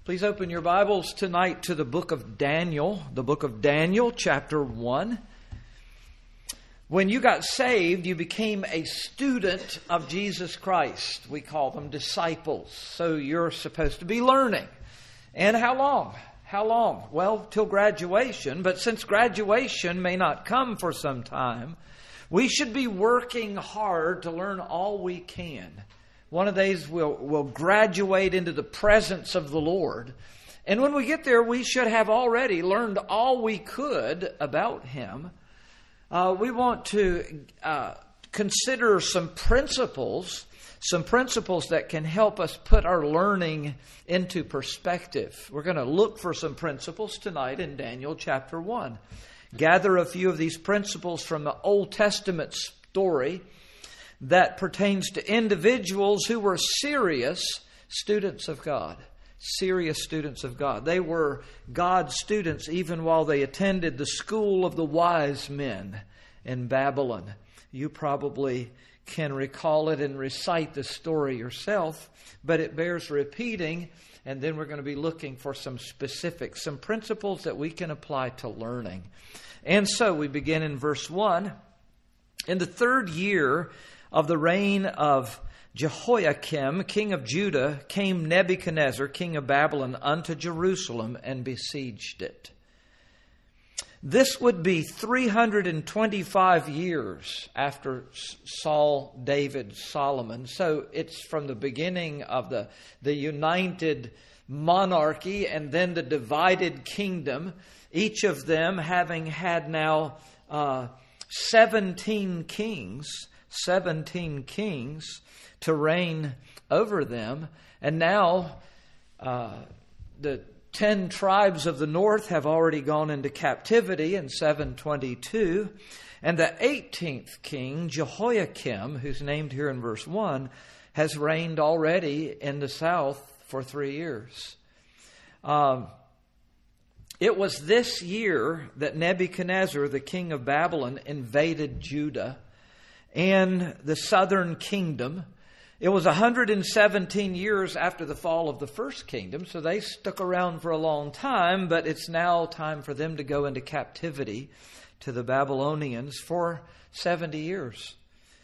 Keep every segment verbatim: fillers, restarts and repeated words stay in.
Please open your Bibles tonight to the book of Daniel, the book of Daniel, chapter one. When you got saved, you became a student of Jesus Christ. We call them disciples. So you're supposed to be learning. And how long? How long? Well, till graduation. But since graduation may not come for some time, we should be working hard to learn all we can. One of these we'll, we'll graduate into the presence of the Lord. And when we get there, we should have already learned all we could about Him. Uh, we want to uh, consider some principles, some principles that can help us put our learning into perspective. We're going to look for some principles tonight in Daniel chapter one. Gather a few of these principles from the Old Testament story that pertains to individuals who were serious students of God. Serious students of God. They were God's students even while they attended the school of the wise men in Babylon. You probably can recall it and recite the story yourself, but it bears repeating, and then we're going to be looking for some specifics, some principles that we can apply to learning. And so we begin in verse one. In the third year of the reign of Jehoiakim, king of Judah, came Nebuchadnezzar, king of Babylon, unto Jerusalem and besieged it. This would be three hundred twenty-five years after Saul, David, Solomon. So it's from the beginning of the, the united monarchy and then the divided kingdom, each of them having had now uh, seventeen kings. seventeen kings to reign over them. And now uh, the ten tribes of the north have already gone into captivity in seven twenty-two. And the eighteenth king, Jehoiakim, who's named here in verse one, has reigned already in the south for three years. Um, it was this year that Nebuchadnezzar, the king of Babylon, invaded Judah and the southern kingdom. It was one hundred seventeen years after the fall of the first kingdom, so they stuck around for a long time, but it's now time for them to go into captivity to the Babylonians for seventy years.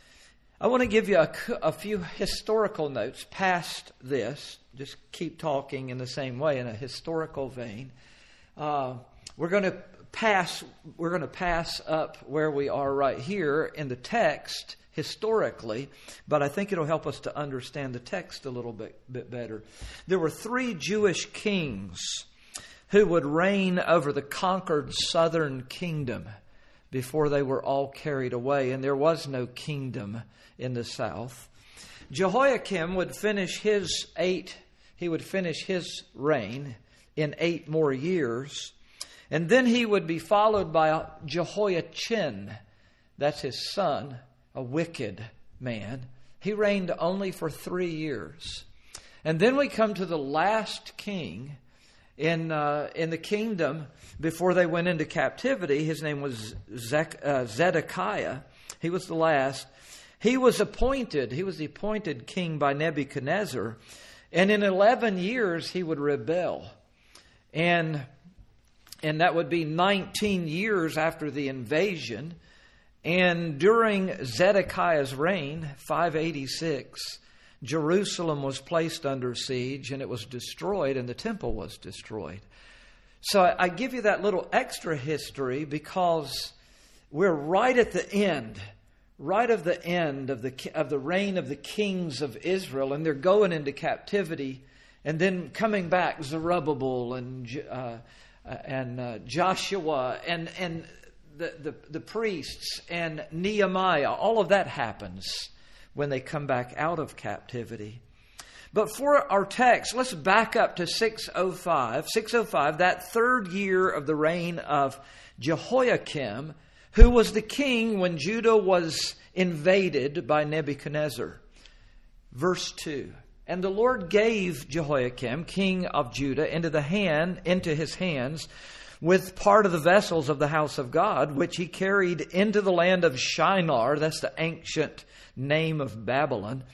I want to give you a, a few historical notes past this. Just keep talking in the same way, in a historical vein. Uh, we're going to pass we're going to pass up where we are right here in the text historically, but I think it'll help us to understand the text a little bit, bit better. There were three Jewish kings who would reign over the conquered southern kingdom before they were all carried away, and there was no kingdom in the south. Jehoiakim would finish his eight he would finish his reign in eight more years. And then he would be followed by Jehoiachin. That's his son, a wicked man. He reigned only for three years. And then we come to the last king in uh, in the kingdom before they went into captivity. His name was Zech, uh, Zedekiah. He was the last. He was appointed. He was the appointed king by Nebuchadnezzar. And in eleven years he would rebel. And And that would be nineteen years after the invasion. And during Zedekiah's reign, five eighty-six, Jerusalem was placed under siege and it was destroyed, and the temple was destroyed. So I give you that little extra history because we're right at the end, right of the end of the of the reign of the kings of Israel, and they're going into captivity, and then coming back, Zerubbabel and uh, and uh, Joshua and and the, the the priests and Nehemiah. All of that happens when they come back out of captivity. But for our text, let's back up to six oh five. six oh five, that third year of the reign of Jehoiakim, who was the king when Judah was invaded by Nebuchadnezzar. Verse two. And the Lord gave Jehoiakim, king of Judah, into the hand, into his hands, with part of the vessels of the house of God, which he carried into the land of Shinar, that's the ancient name of Babylon,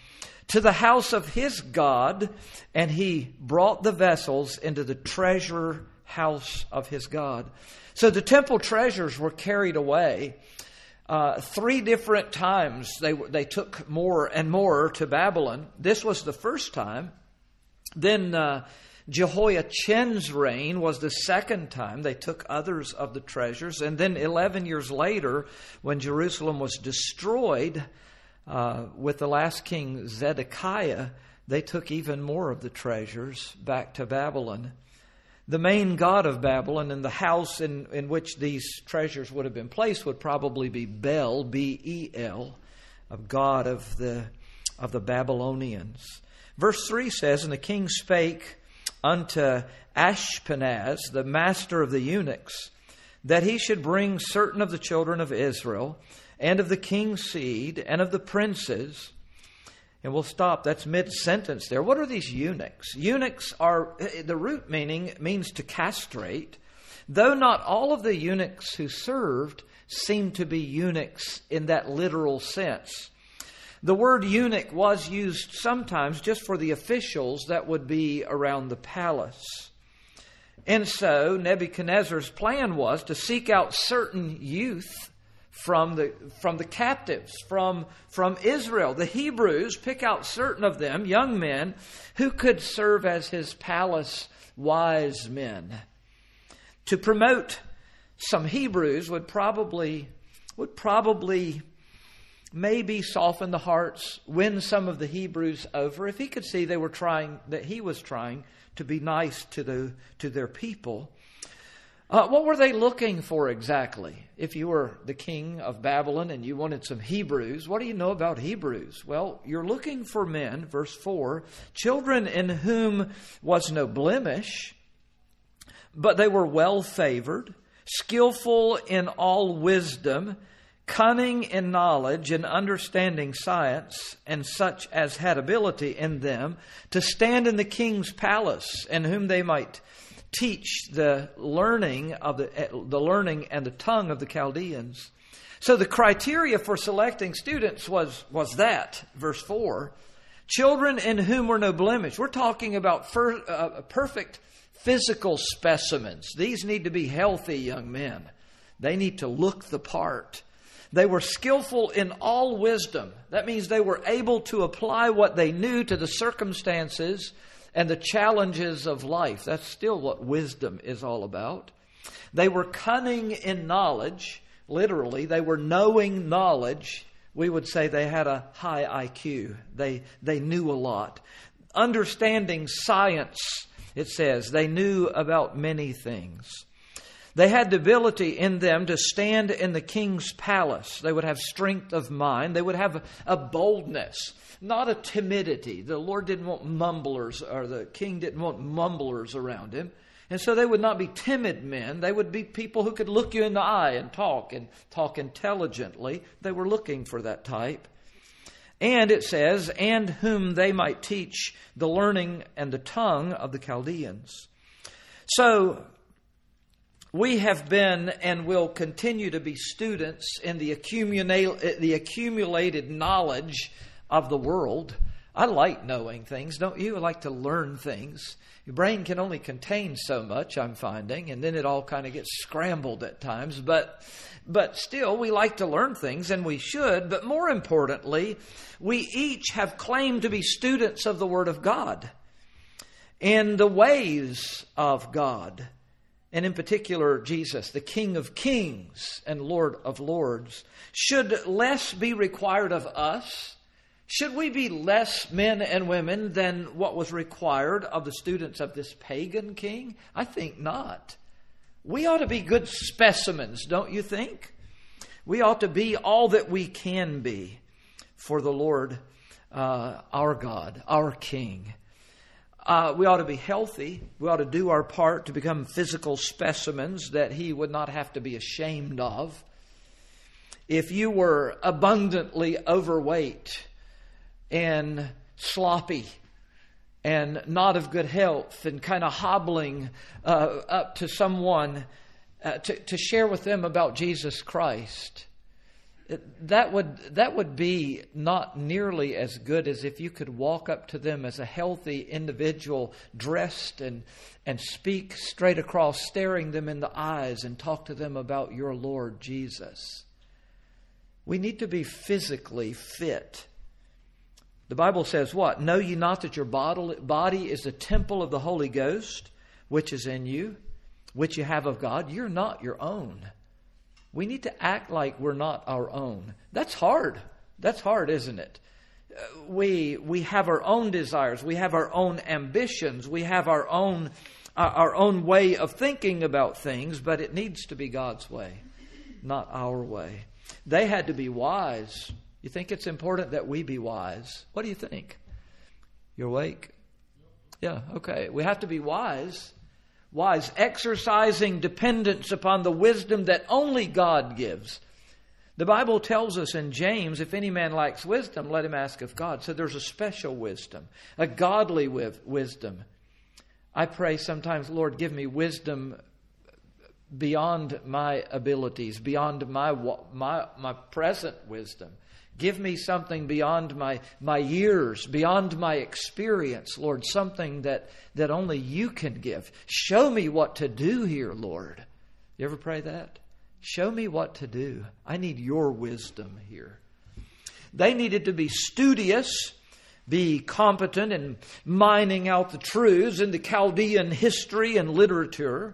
to the house of his God, and he brought the vessels into the treasure house of his God. So the temple treasures were carried away. Uh, three different times they they took more and more to Babylon. This was the first time. Then uh, Jehoiachin's reign was the second time they took others of the treasures. And then eleven years later, when Jerusalem was destroyed uh, with the last king Zedekiah, they took even more of the treasures back to Babylon. The main god of Babylon and the house in, in which these treasures would have been placed would probably be Bel, B E L, a god of the, of the Babylonians. Verse three says, "And the king spake unto Ashpenaz, the master of the eunuchs, that he should bring certain of the children of Israel, and of the king's seed, and of the princes." And we'll stop. That's mid-sentence there. What are these eunuchs? Eunuchs are, the root meaning means to castrate, though not all of the eunuchs who served seemed to be eunuchs in that literal sense. The word eunuch was used sometimes just for the officials that would be around the palace. And so Nebuchadnezzar's plan was to seek out certain youth from the from the captives, from, from Israel, the Hebrews, pick out certain of them, young men, who could serve as his palace wise men. To promote some Hebrews would probably would probably maybe soften the hearts, win some of the Hebrews over, if he could see they were trying, that he was trying to be nice to the to their people. Uh, what were they looking for exactly? If you were the king of Babylon and you wanted some Hebrews, what do you know about Hebrews? Well, you're looking for men, verse four, children in whom was no blemish, but they were well favored, skillful in all wisdom, cunning in knowledge and understanding science, and such as had ability in them to stand in the king's palace, and whom they might teach the learning of the the learning and the tongue of the Chaldeans. So the criteria for selecting students was was that, verse four, children in whom were no blemish. We're talking about fir, uh, perfect physical specimens. These need to be healthy young men. They need to look the part. They were skillful in all wisdom. That means they were able to apply what they knew to the circumstances and the challenges of life. That's still what wisdom is all about. They were cunning in knowledge. Literally, they were knowing knowledge. We would say they had a high I Q. They, they knew a lot. Understanding science, it says. They knew about many things. They had the ability in them to stand in the king's palace. They would have strength of mind. They would have a boldness, not a timidity. The Lord didn't want mumblers, or the king didn't want mumblers around him. And so they would not be timid men. They would be people who could look you in the eye and talk, and talk intelligently. They were looking for that type. And it says, and whom they might teach the learning and the tongue of the Chaldeans. So we have been and will continue to be students in the accumulate, the accumulated knowledge of the world. I like knowing things, don't you? I like to learn things. Your brain can only contain so much, I'm finding, and then it all kind of gets scrambled at times. But but still, we like to learn things, and we should. But more importantly, we each have claimed to be students of the Word of God and the ways of God. And in particular, Jesus, the King of Kings and Lord of Lords. Should less be required of us? Should we be less men and women than what was required of the students of this pagan king? I think not. We ought to be good specimens, don't you think? We ought to be all that we can be for the Lord, uh, our God, our King. Uh, we ought to be healthy. We ought to do our part to become physical specimens that He would not have to be ashamed of. If you were abundantly overweight and sloppy and not of good health and kind of hobbling uh, up to someone uh, to, to share with them about Jesus Christ, that would that would be not nearly as good as if you could walk up to them as a healthy individual, dressed and and speak straight across, staring them in the eyes and talk to them about your Lord Jesus. We need to be physically fit. The Bible says what? Know ye not that your body is a temple of the Holy Ghost, which is in you, which you have of God? You're not your own. We need to act like we're not our own. That's hard. That's hard, isn't it? We we have our own desires. We have our own ambitions. We have our own uh, our own way of thinking about things, but it needs to be God's way, not our way. They had to be wise. You think it's important that we be wise? What do you think? You're awake? Yeah, okay. We have to be wise. Wise, exercising dependence upon the wisdom that only God gives. The Bible tells us in James, if any man lacks wisdom, let him ask of God. So there's a special wisdom, a godly wisdom. I pray sometimes, Lord, give me wisdom beyond my abilities, beyond my my my present wisdom. Give me something beyond my, my years, beyond my experience, Lord, something that, that only you can give. Show me what to do here, Lord. You ever pray that? Show me what to do. I need your wisdom here. They needed to be studious, be competent in mining out the truths in the Chaldean history and literature.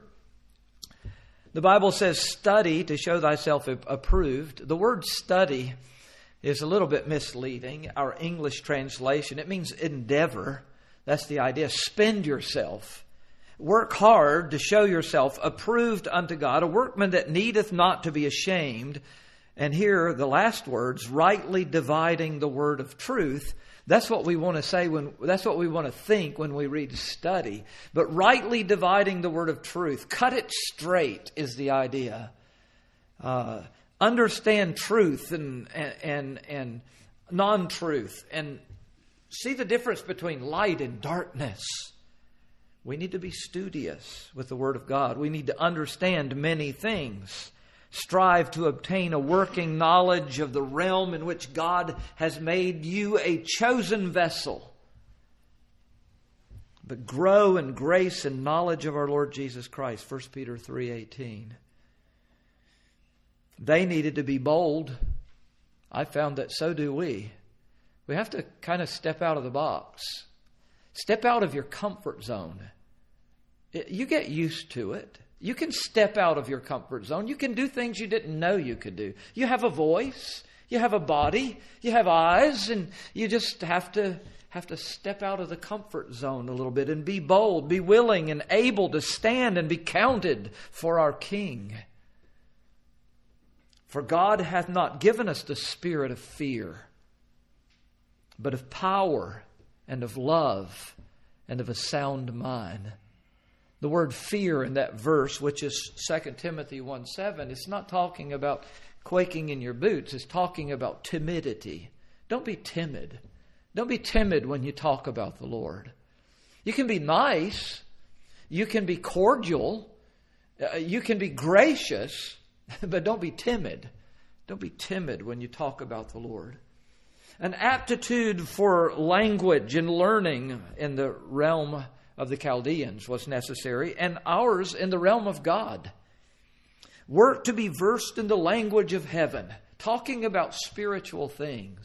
The Bible says, study to show thyself approved. The word study is a little bit misleading. Our English translation, it means endeavor. That's the idea. Spend yourself. Work hard to show yourself approved unto God, a workman that needeth not to be ashamed. And here, the last words, rightly dividing the word of truth. That's what we want to say when, that's what we want to think when we read study. But rightly dividing the word of truth. Cut it straight is the idea. Uh, Understand truth and, and, and non-truth, and see the difference between light and darkness. We need to be studious with the Word of God. We need to understand many things. Strive to obtain a working knowledge of the realm in which God has made you a chosen vessel. But grow in grace and knowledge of our Lord Jesus Christ. First Peter three eighteen. They needed to be bold. I found that so do we. We have to kind of step out of the box. Step out of your comfort zone. You get used to it. You can step out of your comfort zone. You can do things you didn't know you could do. You have a voice. You have a body. You have eyes. And you just have to have to step out of the comfort zone a little bit and be bold, be willing and able to stand and be counted for our King. For God hath not given us the spirit of fear, but of power and of love and of a sound mind. The word fear in that verse, which is Second Timothy one seven, it's not talking about quaking in your boots. It's talking about timidity. Don't be timid. Don't be timid when you talk about the Lord. You can be nice. You can be cordial. Uh, you can be gracious. But don't be timid. Don't be timid when you talk about the Lord. An aptitude for language and learning in the realm of the Chaldeans was necessary, and ours in the realm of God. Work to be versed in the language of heaven, talking about spiritual things.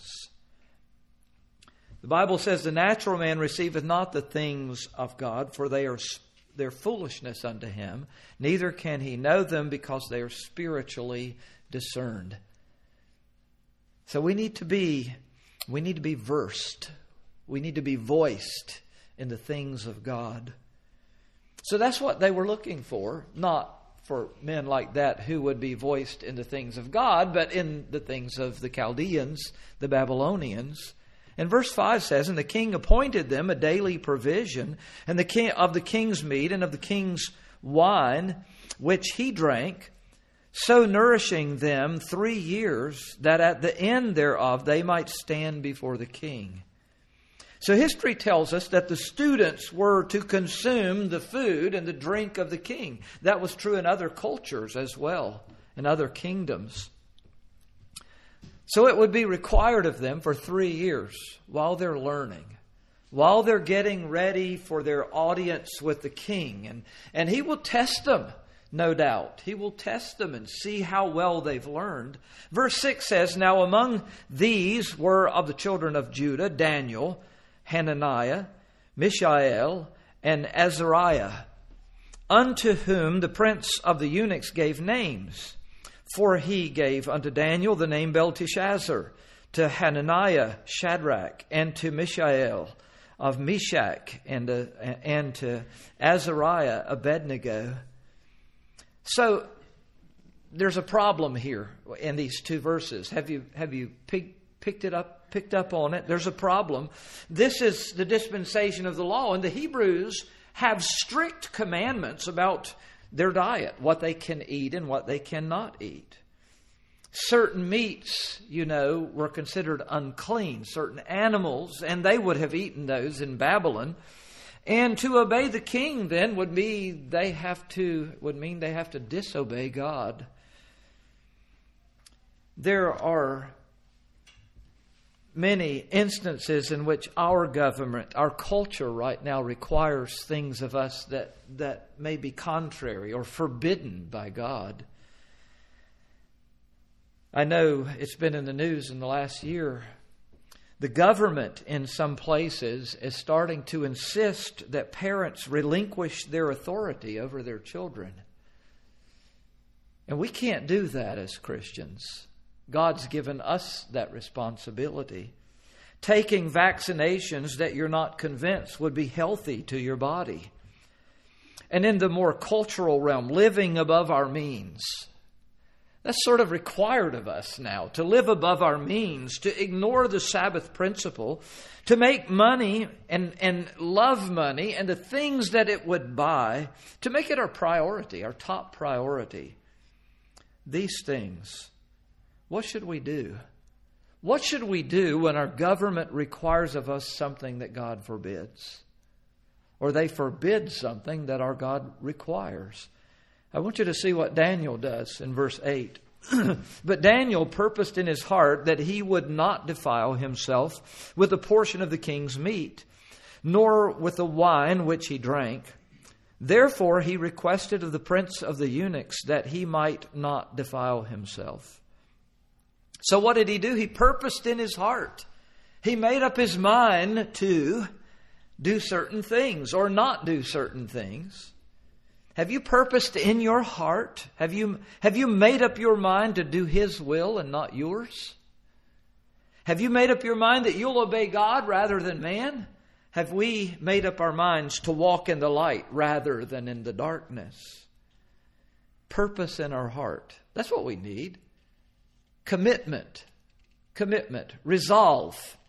The Bible says, the natural man receiveth not the things of God, for they are their foolishness unto him, neither can he know them because they are spiritually discerned. So we need to be, we need to be versed. We need to be voiced in the things of God. So that's what they were looking for, not for men like that who would be voiced in the things of God, but in the things of the Chaldeans, the Babylonians. And verse five says, and the king appointed them a daily provision, and the king of the king's meat and of the king's wine, which he drank, so nourishing them three years, that at the end thereof they might stand before the king. So history tells us that the students were to consume the food and the drink of the king. That was true in other cultures as well, in other kingdoms. So it would be required of them for three years while they're learning, while they're getting ready for their audience with the king. And, and he will test them, no doubt. He will test them and see how well they've learned. Verse six says, Now among these were of the children of Judah, Daniel, Hananiah, Mishael, and Azariah, unto whom the prince of the eunuchs gave names. For he gave unto Daniel the name Belteshazzar, to Hananiah Shadrach, and to Mishael of Meshach, and, uh, and to Azariah Abednego. So there's a problem here in these two verses. Have you have you pick, picked it up? Picked up on it? There's a problem. This is the dispensation of the law, and the Hebrews have strict commandments about their diet, what they can eat and what they cannot eat. Certain meats, you know, were considered unclean, certain animals, and they would have eaten those in Babylon. And to obey the king then would mean they have to would mean they have to disobey God. There are many instances in which our government, our culture right now requires things of us that, that may be contrary or forbidden by God. I know it's been in the news in the last year. The government in some places is starting to insist that parents relinquish their authority over their children. And we can't do that as Christians. God's given us that responsibility. Taking vaccinations that you're not convinced would be healthy to your body. And in the more cultural realm, living above our means. That's sort of required of us now, to live above our means, to ignore the Sabbath principle, to make money and, and love money and the things that it would buy, to make it our priority, our top priority. These things. What should we do? What should we do when our government requires of us something that God forbids? Or they forbid something that our God requires? I want you to see what Daniel does in verse eight. But Daniel purposed in his heart that he would not defile himself with a portion of the king's meat, nor with the wine which he drank. Therefore he requested of the prince of the eunuchs that he might not defile himself. So what did he do? He purposed in his heart. He made up his mind to do certain things or not do certain things. Have you purposed in your heart? Have you, have you made up your mind to do His will and not yours? Have you made up your mind that you'll obey God rather than man? Have we made up our minds to walk in the light rather than in the darkness? Purpose in our heart. That's what we need. Commitment. Commitment. Resolve.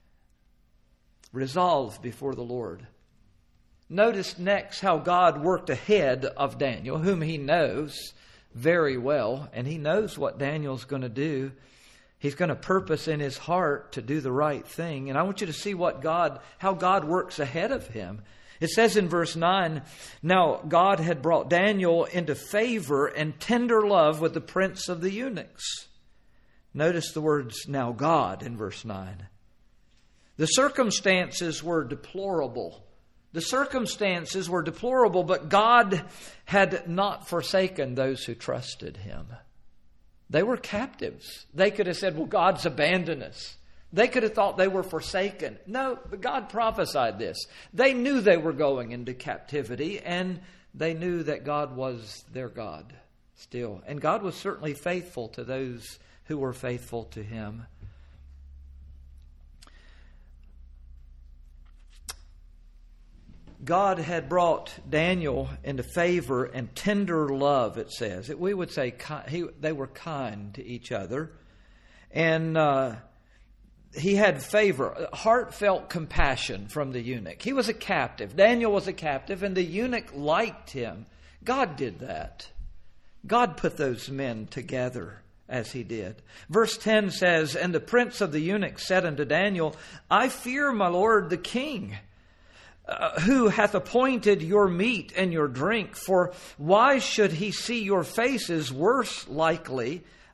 Resolve before the Lord. Notice next how God worked ahead of Daniel, whom he knows very well, and he knows what Daniel's going to do. He's going to purpose in his heart to do the right thing. And I want you to see what God, how God works ahead of him. It says in verse nine, now God had brought Daniel into favor and tender love with the prince of the eunuchs. Notice the words, now God, in verse nine. The circumstances were deplorable. The circumstances were deplorable, but God had not forsaken those who trusted Him. They were captives. They could have said, well, God's abandoned us. They could have thought they were forsaken. No, but God prophesied this. They knew they were going into captivity, and they knew that God was their God still. And God was certainly faithful to those who were faithful to Him. God had brought Daniel into favor and tender love, it says. We would say he, they were kind to each other. And uh, he had favor, heartfelt compassion from the eunuch. He was a captive. Daniel was a captive, and the eunuch liked him. God did that. God put those men together as He did. Verse ten says, and the prince of the eunuchs said unto Daniel, I fear my lord the king, Uh, who hath appointed your meat and your drink? For why should he see your faces worse likely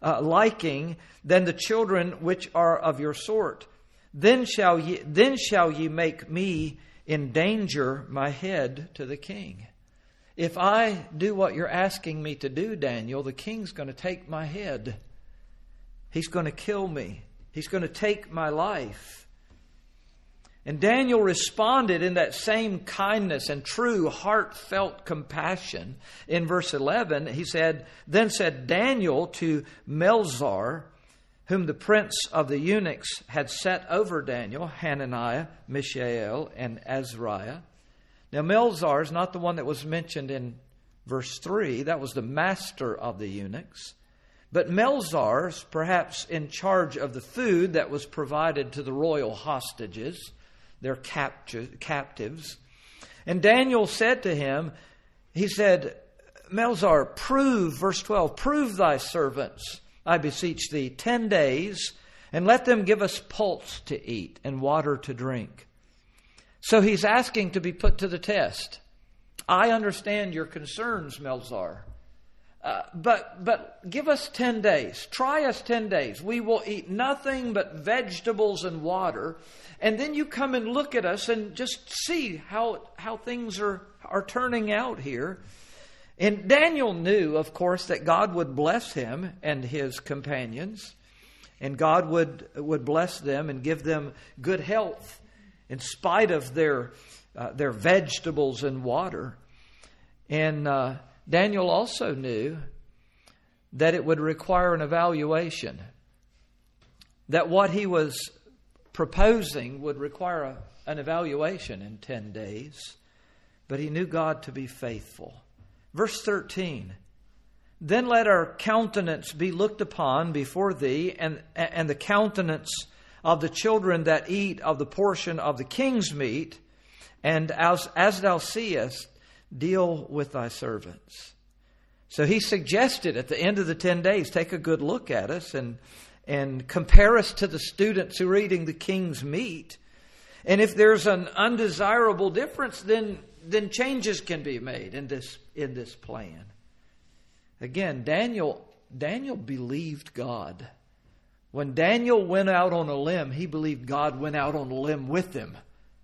uh, liking than the children which are of your sort. Then shall ye, then shall ye make me endanger my head to the king. If I do what you're asking me to do, Daniel, the king's going to take my head. He's going to kill me. He's going to take my life. And Daniel responded in that same kindness and true heartfelt compassion. In verse eleven, he said, Then said Daniel to Melzar, whom the prince of the eunuchs had set over Daniel, Hananiah, Mishael, and Azariah. Now, Melzar is not the one that was mentioned in verse three. That was the master of the eunuchs. But Melzar's perhaps in charge of the food that was provided to the royal hostages, their captives. And Daniel said to him, he said, Melzar, prove, verse twelve, prove thy servants, I beseech thee, ten days, and let them give us pulse to eat and water to drink. So he's asking to be put to the test. I understand your concerns, Melzar. Uh, but but give us ten days. Try us ten days. We will eat nothing but vegetables and water. And then you come and look at us and just see how, how things are, are turning out here. And Daniel knew, of course, that God would bless him and his companions. And God would, would bless them and give them good health in spite of their, uh, their vegetables and water. And uh, Daniel also knew that it would require an evaluation. That what he was proposing would require a, an evaluation in ten days. But he knew God to be faithful. Verse thirteen, Then let our countenance be looked upon before thee, and, and the countenance of the children that eat of the portion of the king's meat, and as, as thou seest, deal with thy servants. So he suggested at the end of the ten days, take a good look at us and, and compare us to the students who are eating the king's meat. And if there's an undesirable difference, then, then changes can be made in this, in this plan. Again, Daniel, Daniel believed God. When Daniel went out on a limb, he believed God went out on a limb with him.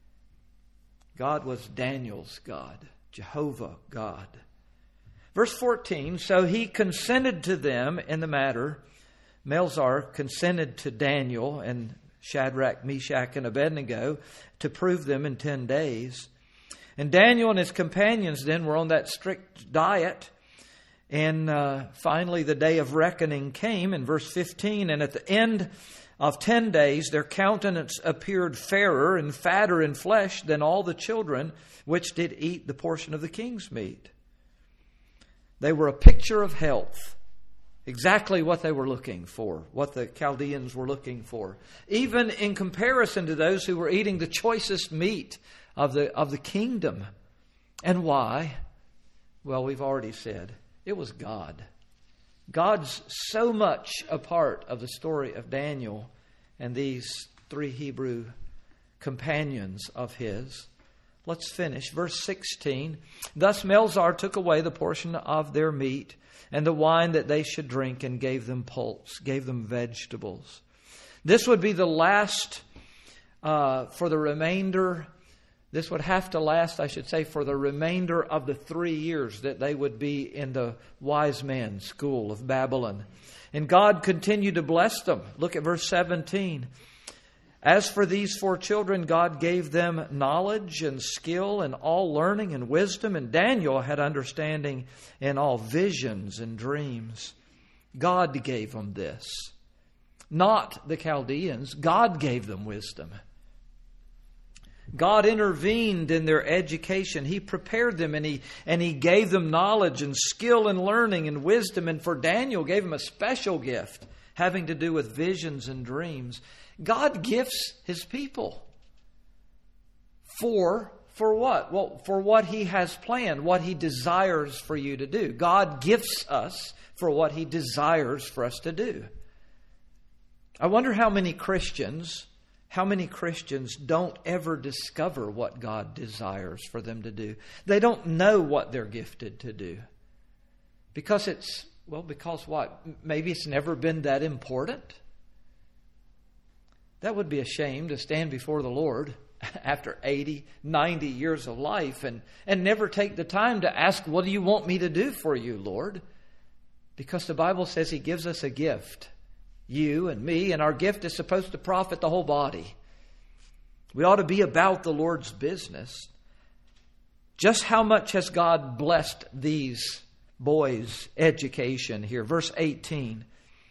God was Daniel's God, Jehovah God. Verse fourteen, So he consented to them in the matter. Melzar consented to Daniel and Shadrach, Meshach, and Abednego to prove them in ten days. And Daniel and his companions then were on that strict diet. And uh, finally, the day of reckoning came in verse fifteen. And at the end of ten days, their countenance appeared fairer and fatter in flesh than all the children which did eat the portion of the king's meat. They were a picture of health. Exactly what they were looking for, what the Chaldeans were looking for. Even in comparison to those who were eating the choicest meat of the, of the kingdom. And why? Well, we've already said. It was God. God's so much a part of the story of Daniel and these three Hebrew companions of his. Let's finish. Verse sixteen. Thus Melzar took away the portion of their meat and the wine that they should drink and gave them pulse, gave them vegetables. This would be the last uh, for the remainder. This would have to last, I should say, for the remainder of the three years that they would be in the wise men's school of Babylon. And God continued to bless them. Look at verse seventeen. As for these four children, God gave them knowledge and skill and all learning and wisdom. And Daniel had understanding in all visions and dreams. God gave them this. Not the Chaldeans. God gave them wisdom. God intervened in their education. He prepared them and he, and he gave them knowledge and skill and learning and wisdom. And for Daniel, gave him a special gift having to do with visions and dreams. God gifts His people. For, for what? Well, for what He has planned, what He desires for you to do. God gifts us for what He desires for us to do. I wonder how many Christians... How many Christians don't ever discover what God desires for them to do? They don't know what they're gifted to do. Because it's Well, because what? Maybe it's never been that important. That would be a shame to stand before the Lord after eighty, ninety years of life and, and never take the time to ask, what do you want me to do for you, Lord? Because the Bible says He gives us a gift, you and me, and our gift is supposed to profit the whole body. We ought to be about the Lord's business. Just how much has God blessed these boys' education here? Verse eighteen.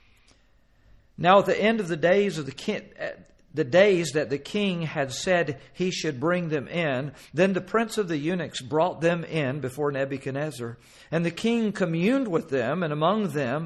Now at the end of the days of the king, the days that the king had said he should bring them in, then the prince of the eunuchs brought them in before Nebuchadnezzar. And the king communed with them, and among them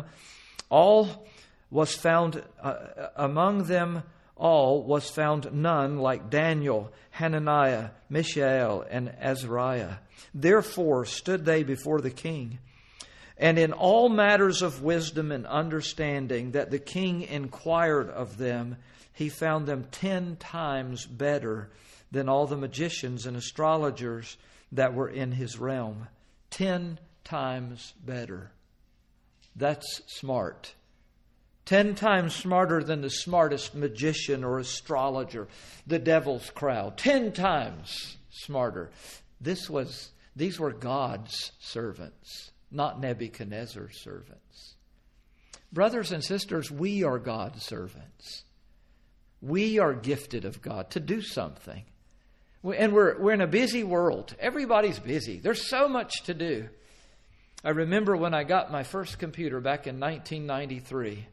all was found uh, among them all was found none like Daniel, Hananiah, Mishael, and Azariah. Therefore stood they before the king. And in all matters of wisdom and understanding that the king inquired of them, he found them ten times better than all the magicians and astrologers that were in his realm. Ten times better. That's smart. Ten times smarter than the smartest magician or astrologer, the devil's crowd. Ten times smarter. This was, these were God's servants, not Nebuchadnezzar's servants. Brothers and sisters, we are God's servants. We are gifted of God to do something. And we're, we're in a busy world. Everybody's busy. There's so much to do. I remember when I got my first computer back in nineteen ninety-three.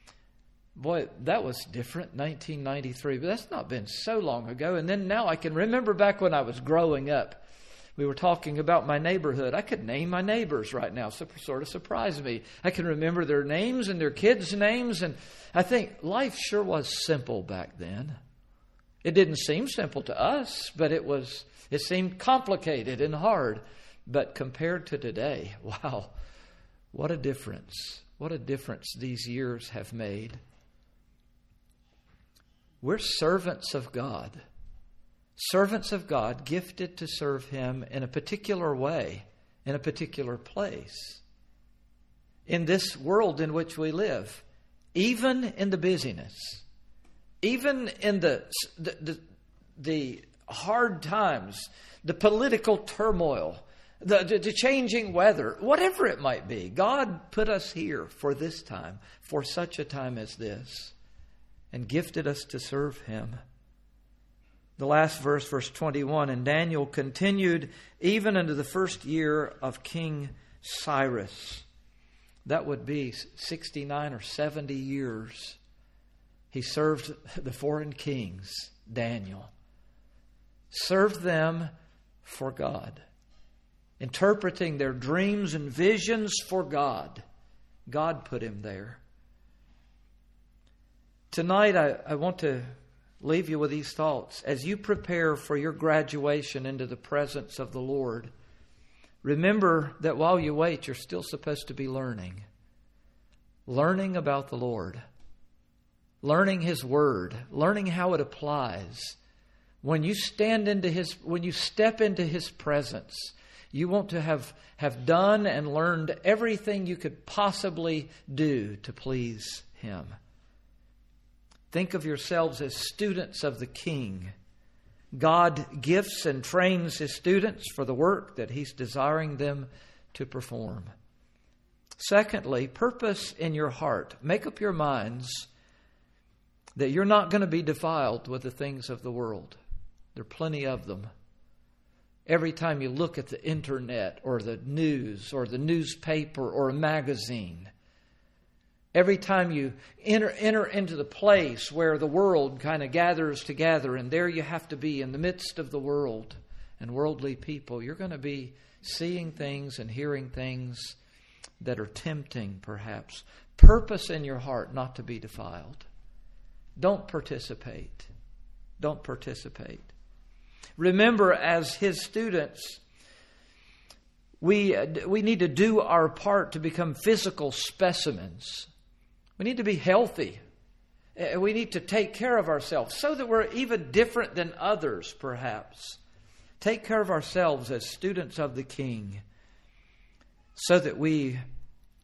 Boy, that was different, nineteen ninety-three. But that's not been so long ago. And then now I can remember back when I was growing up. We were talking about my neighborhood. I could name my neighbors right now. So it sort of surprised me. I can remember their names and their kids' names. And I think life sure was simple back then. It didn't seem simple to us, but it was. It seemed complicated and hard. But compared to today, wow, what a difference. What a difference these years have made. We're servants of God. Servants of God, gifted to serve Him in a particular way, in a particular place. In this world in which we live, even in the busyness, even in the, the, the, the hard times, the political turmoil, the, the, the changing weather, whatever it might be, God put us here for this time, for such a time as this, and gifted us to serve Him. The last verse, verse twenty-one, and Daniel continued even into the first year of King Cyrus. That would be sixty-nine or seventy years. He served the foreign kings, Daniel. Served them for God. Interpreting their dreams and visions for God. God put him there. Tonight I, I want to leave you with these thoughts. As you prepare for your graduation into the presence of the Lord, remember that while you wait, you're still supposed to be learning. Learning about the Lord. Learning His Word. Learning how it applies. When you stand into His, when you step into His presence, you want to have, have done and learned everything you could possibly do to please Him. Think of yourselves as students of the King. God gifts and trains His students for the work that He's desiring them to perform. Secondly, purpose in your heart. Make up your minds that you're not going to be defiled with the things of the world. There are plenty of them. Every time you look at the internet or the news or the newspaper or a magazine, every time you enter, enter into the place where the world kind of gathers together, and there you have to be in the midst of the world and worldly people, you're going to be seeing things and hearing things that are tempting, perhaps. Purpose in your heart not to be defiled. Don't participate. Don't participate. Remember, as His students, we, we need to do our part to become physical specimens. We need to be healthy. We need to take care of ourselves so that we're even different than others, perhaps. Take care of ourselves as students of the King so that we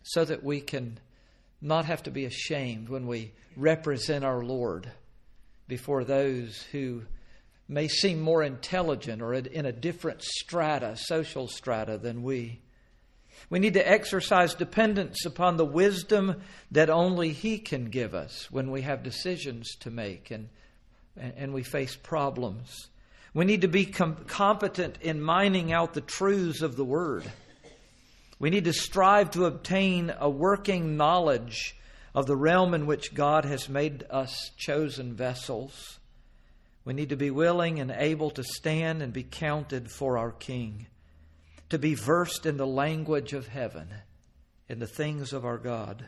so that we can not have to be ashamed when we represent our Lord before those who may seem more intelligent or in a different strata, social strata than we. We need to exercise dependence upon the wisdom that only He can give us when we have decisions to make and, and we face problems. We need to be com- competent in mining out the truths of the Word. We need to strive to obtain a working knowledge of the realm in which God has made us chosen vessels. We need to be willing and able to stand and be counted for our King, to be versed in the language of heaven, in the things of our God.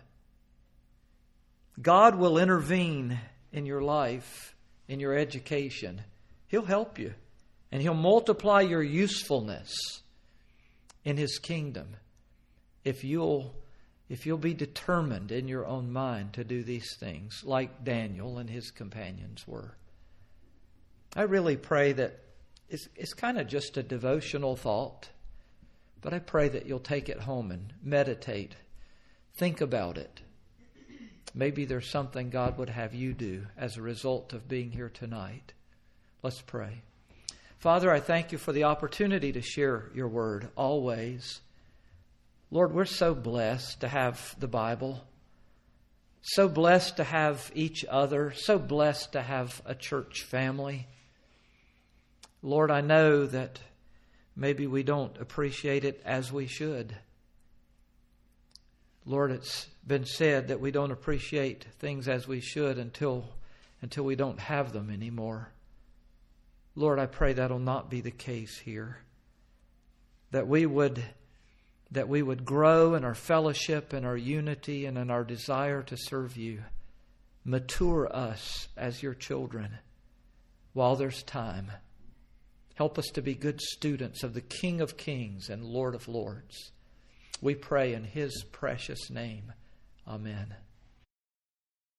God will intervene in your life, in your education. He'll help you, and He'll multiply your usefulness in His kingdom if you'll if you'll be determined in your own mind to do these things like Daniel and his companions were. I really pray that it's, it's kind of just a devotional thought, but I pray that you'll take it home and meditate. Think about it. Maybe there's something God would have you do as a result of being here tonight. Let's pray. Father, I thank You for the opportunity to share Your word always. Lord, we're so blessed to have the Bible, so blessed to have each other, so blessed to have a church family. Lord, I know that maybe we don't appreciate it as we should. Lord, it's been said that we don't appreciate things as we should until, until we don't have them anymore. Lord, I pray that'll not be the case here. That we would, that we would grow in our fellowship and our unity and in our desire to serve You. Mature us as Your children while there's time. Help us to be good students of the King of Kings and Lord of Lords. We pray in His precious name. Amen.